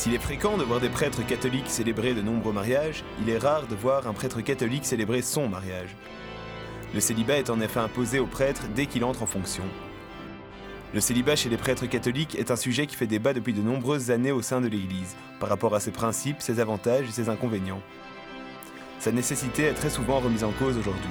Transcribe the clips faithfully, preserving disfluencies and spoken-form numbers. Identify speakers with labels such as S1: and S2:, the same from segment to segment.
S1: S'il est fréquent de voir des prêtres catholiques célébrer de nombreux mariages, il est rare de voir un prêtre catholique célébrer son mariage. Le célibat est en effet imposé au prêtre dès qu'il entre en fonction. Le célibat chez les prêtres catholiques est un sujet qui fait débat depuis de nombreuses années au sein de l'Église, par rapport à ses principes, ses avantages et ses inconvénients. Sa nécessité est très souvent remise en cause aujourd'hui.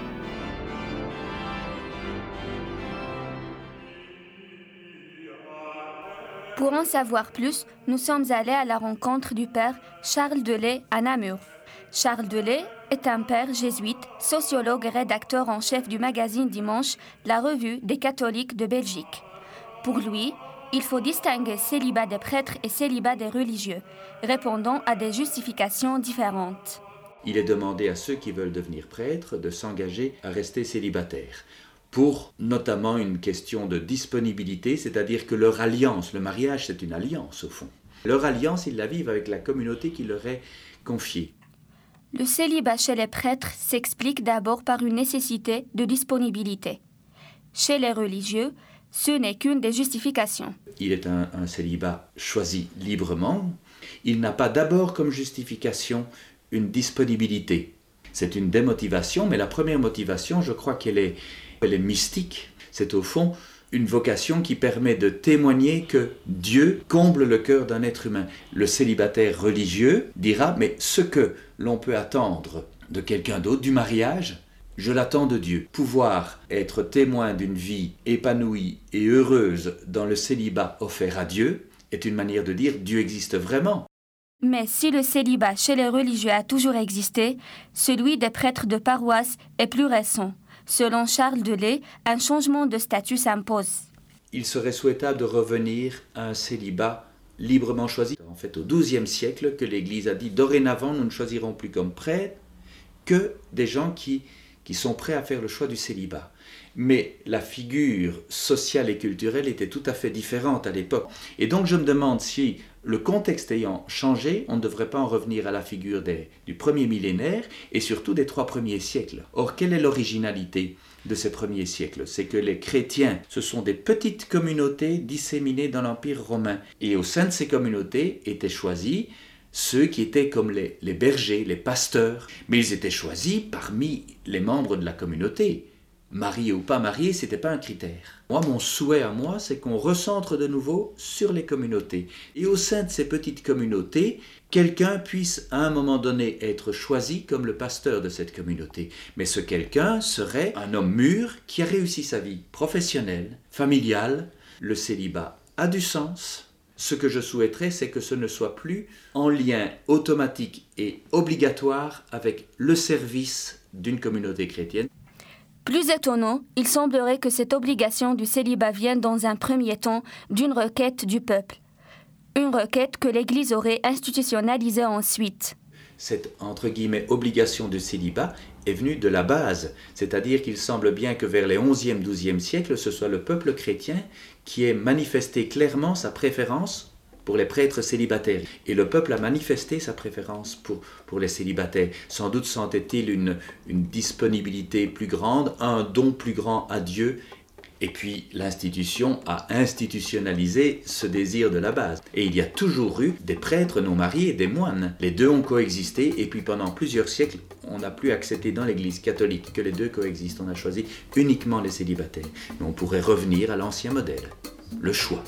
S2: Pour en savoir plus, nous sommes allés à la rencontre du père Charles Delay à Namur. Charles Delay est un père jésuite, sociologue et rédacteur en chef du magazine Dimanche, la revue des catholiques de Belgique. Pour lui, il faut distinguer célibat des prêtres et célibat des religieux, répondant à des justifications différentes.
S3: Il est demandé à ceux qui veulent devenir prêtres de s'engager à rester célibataires, pour notamment une question de disponibilité, c'est-à-dire que leur alliance, le mariage c'est une alliance au fond, leur alliance ils la vivent avec la communauté qui leur est confiée.
S2: Le célibat chez les prêtres s'explique d'abord par une nécessité de disponibilité. Chez les religieux, ce n'est qu'une des justifications.
S3: Il est un, un célibat choisi librement. Il n'a pas d'abord comme justification une disponibilité. C'est une démotivation, mais la première motivation, je crois qu'elle est, elle est mystique. C'est au fond une vocation qui permet de témoigner que Dieu comble le cœur d'un être humain. Le célibataire religieux dira, mais ce que l'on peut attendre de quelqu'un d'autre, du mariage, je l'attends de Dieu. Pouvoir être témoin d'une vie épanouie et heureuse dans le célibat offert à Dieu est une manière de dire Dieu existe vraiment.
S2: Mais si le célibat chez les religieux a toujours existé, celui des prêtres de paroisse est plus récent. Selon Charles Delay, un changement de statut s'impose.
S3: Il serait souhaitable de revenir à un célibat librement choisi. En fait, au douzième siècle, que l'Église a dit, dorénavant, nous ne choisirons plus comme prêtres que des gens qui, qui sont prêts à faire le choix du célibat. Mais la figure sociale et culturelle était tout à fait différente à l'époque. Et donc je me demande si, le contexte ayant changé, on ne devrait pas en revenir à la figure des, du premier millénaire et surtout des trois premiers siècles. Or, quelle est l'originalité de ces premiers siècles? C'est que les chrétiens, ce sont des petites communautés disséminées dans l'Empire romain. Et au sein de ces communautés étaient choisis ceux qui étaient comme les, les bergers, les pasteurs. Mais ils étaient choisis parmi les membres de la communauté. Marié ou pas marié, ce n'était pas un critère. Moi, mon souhait à moi, c'est qu'on recentre de nouveau sur les communautés. Et au sein de ces petites communautés, quelqu'un puisse à un moment donné être choisi comme le pasteur de cette communauté. Mais ce quelqu'un serait un homme mûr qui a réussi sa vie professionnelle, familiale. Le célibat a du sens. Ce que je souhaiterais, c'est que ce ne soit plus en lien automatique et obligatoire avec le service d'une communauté chrétienne.
S2: Plus étonnant, il semblerait que cette obligation du célibat vienne dans un premier temps d'une requête du peuple. Une requête que l'Église aurait institutionnalisée ensuite.
S3: Cette, entre guillemets, obligation de célibat est venue de la base. C'est-à-dire qu'il semble bien que vers les onzième, douzième siècles, ce soit le peuple chrétien qui ait manifesté clairement sa préférence pour les prêtres célibataires. Et le peuple a manifesté sa préférence pour, pour les célibataires. Sans doute sentait-il une, une disponibilité plus grande, un don plus grand à Dieu. Et puis l'institution a institutionnalisé ce désir de la base. Et il y a toujours eu des prêtres non mariés et des moines. Les deux ont coexisté et puis pendant plusieurs siècles, on n'a plus accepté dans l'Église catholique que les deux coexistent. On a choisi uniquement les célibataires. Mais on pourrait revenir à l'ancien modèle, le choix.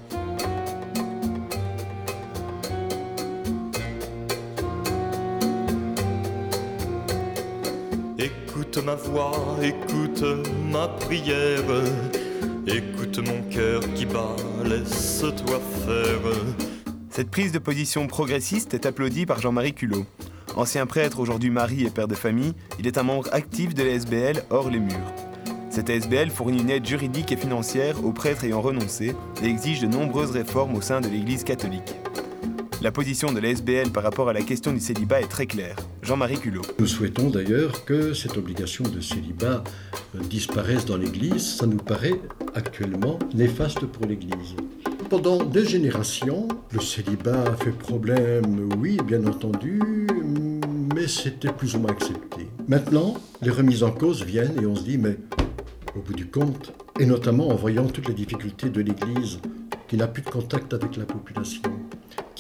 S4: Écoute ma voix, écoute ma prière, écoute mon cœur qui bat, laisse-toi faire.
S1: Cette prise de position progressiste est applaudie par Jean-Marie Culot. Ancien prêtre, aujourd'hui mari et père de famille, il est un membre actif de l'A S B L hors les murs. Cette A S B L fournit une aide juridique et financière aux prêtres ayant renoncé et exige de nombreuses réformes au sein de l'Église catholique. La position de l'A S B L par rapport à la question du célibat est très claire. Jean-Marie Culot.
S5: Nous souhaitons d'ailleurs que cette obligation de célibat disparaisse dans l'Église. Ça nous paraît actuellement néfaste pour l'Église. Pendant des générations, le célibat a fait problème, oui, bien entendu, mais c'était plus ou moins accepté. Maintenant, les remises en cause viennent et on se dit, mais au bout du compte, et notamment en voyant toutes les difficultés de l'Église, qui n'a plus de contact avec la population,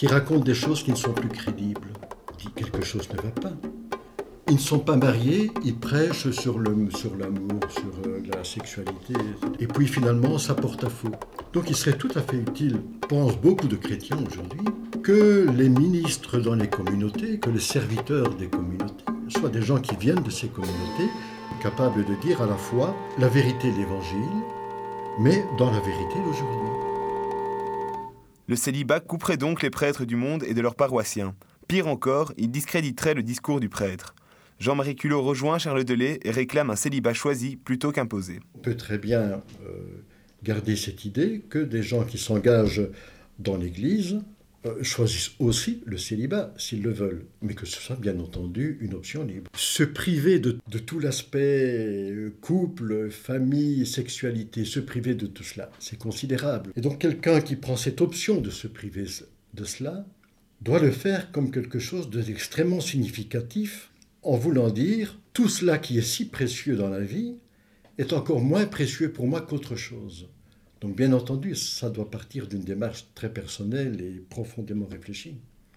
S5: qui racontent des choses qui ne sont plus crédibles. On dit quelque chose ne va pas. Ils ne sont pas mariés, ils prêchent sur, le, sur l'amour, sur euh, la sexualité. Et puis finalement, ça porte à faux. Donc il serait tout à fait utile, pensent beaucoup de chrétiens aujourd'hui, que les ministres dans les communautés, que les serviteurs des communautés, soient des gens qui viennent de ces communautés, capables de dire à la fois la vérité de l'Évangile, mais dans la vérité d'aujourd'hui.
S1: Le célibat couperait donc les prêtres du monde et de leurs paroissiens. Pire encore, il discréditerait le discours du prêtre. Jean-Marie Culot rejoint Charles Delay et réclame un célibat choisi plutôt qu'imposé.
S5: On peut très bien euh, garder cette idée que des gens qui s'engagent dans l'Église euh, choisissent aussi le célibat s'ils le veulent, mais que ce soit bien entendu une option libre. Se priver de, de tout l'aspect couple, famille, sexualité, se priver de tout cela, c'est considérable. Et donc quelqu'un qui prend cette option de se priver de cela doit le faire comme quelque chose d'extrêmement significatif, en voulant dire, tout cela qui est si précieux dans la vie est encore moins précieux pour moi qu'autre chose. Donc bien entendu, ça doit partir d'une démarche très personnelle et profondément réfléchie.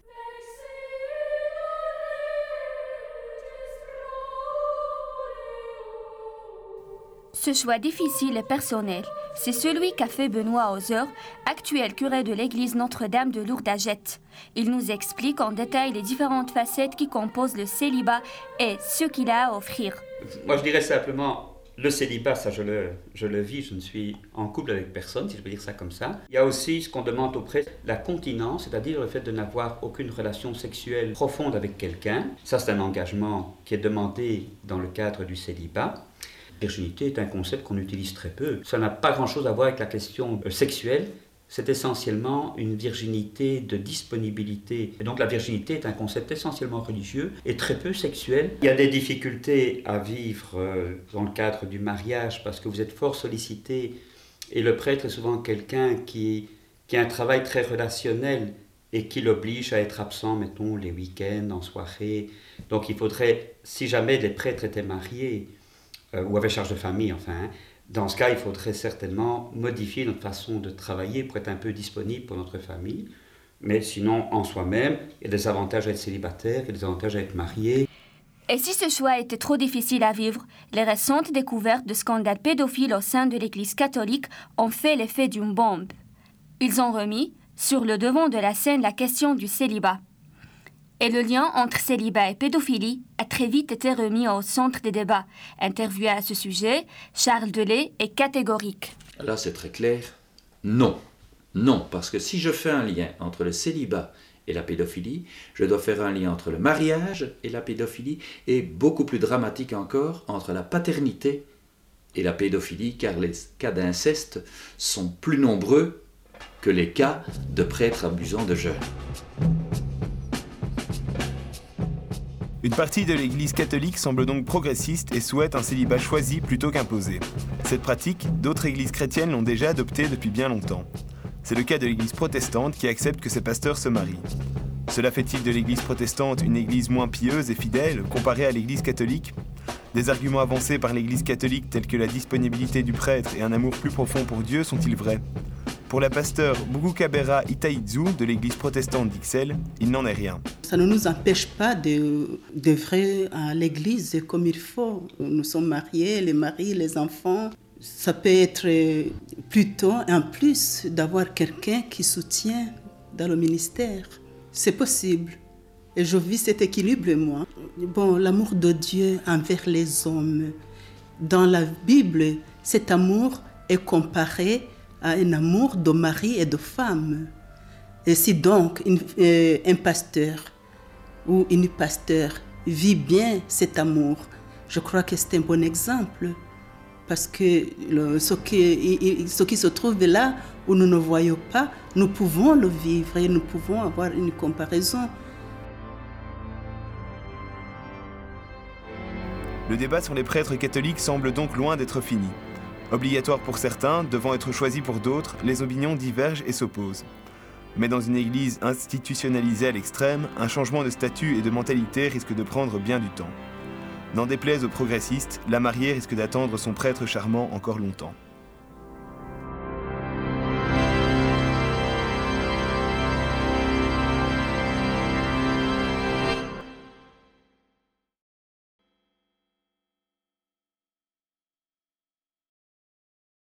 S2: Ce choix difficile et personnel, c'est celui qu'a fait Benoît Hauser, actuel curé de l'église Notre-Dame de Lourdes à Gênes. Il nous explique en détail les différentes facettes qui composent le célibat et ce qu'il a à offrir.
S6: Moi, je dirais simplement, le célibat, ça je le, je le vis, je ne suis en couple avec personne, si je peux dire ça comme ça. Il y a aussi ce qu'on demande au prêtre, la continence, c'est-à-dire le fait de n'avoir aucune relation sexuelle profonde avec quelqu'un. Ça, c'est un engagement qui est demandé dans le cadre du célibat. La virginité est un concept qu'on utilise très peu. Ça n'a pas grand-chose à voir avec la question sexuelle. C'est essentiellement une virginité de disponibilité. Et donc la virginité est un concept essentiellement religieux et très peu sexuel. Il y a des difficultés à vivre dans le cadre du mariage parce que vous êtes fort sollicité et le prêtre est souvent quelqu'un qui, qui a un travail très relationnel et qui l'oblige à être absent, mettons, les week-ends, en soirée. Donc il faudrait, si jamais les prêtres étaient mariés, ou avec charge de famille, enfin, hein. Dans ce cas, il faudrait certainement modifier notre façon de travailler pour être un peu disponible pour notre famille. Mais sinon, en soi-même, il y a des avantages à être célibataire, il y a des avantages à être marié.
S2: Et si ce choix était trop difficile à vivre, les récentes découvertes de scandales pédophiles au sein de l'Église catholique ont fait l'effet d'une bombe. Ils ont remis sur le devant de la scène la question du célibat. Et le lien entre célibat et pédophilie a très vite été remis au centre des débats. Interviewé à ce sujet, Charles Delay est catégorique.
S3: Là, c'est très clair. Non. Non, parce que si je fais un lien entre le célibat et la pédophilie, je dois faire un lien entre le mariage et la pédophilie, et beaucoup plus dramatique encore, entre la paternité et la pédophilie, car les cas d'inceste sont plus nombreux que les cas de prêtres abusant de jeunes.
S1: Une partie de l'Église catholique semble donc progressiste et souhaite un célibat choisi plutôt qu'imposé. Cette pratique, d'autres églises chrétiennes l'ont déjà adoptée depuis bien longtemps. C'est le cas de l'Église protestante qui accepte que ses pasteurs se marient. Cela fait-il de l'Église protestante une église moins pieuse et fidèle comparée à l'Église catholique ? Des arguments avancés par l'Église catholique tels que la disponibilité du prêtre et un amour plus profond pour Dieu sont-ils vrais ? Pour la pasteure Bugukabera Itaizu de l'église protestante d'Ixelles, il n'en est rien.
S7: Ça ne nous empêche pas de, d'œuvrer à l'église comme il faut. Nous sommes mariés, les maris, les enfants. Ça peut être plutôt un plus d'avoir quelqu'un qui soutient dans le ministère. C'est possible. Et je vis cet équilibre, moi. Bon, l'amour de Dieu envers les hommes. Dans la Bible, cet amour est comparé à un amour de mari et de femme. Et si donc une, euh, un pasteur ou une pasteur vit bien cet amour, je crois que c'est un bon exemple. Parce que le, ce, qui, ce qui se trouve là, où nous ne voyons pas, nous pouvons le vivre et nous pouvons avoir une comparaison.
S1: Le débat sur les prêtres catholiques semble donc loin d'être fini. Obligatoire pour certains, devant être choisi pour d'autres, les opinions divergent et s'opposent. Mais dans une église institutionnalisée à l'extrême, un changement de statut et de mentalité risque de prendre bien du temps. N'en déplaise aux progressistes, la mariée risque d'attendre son prêtre charmant encore longtemps.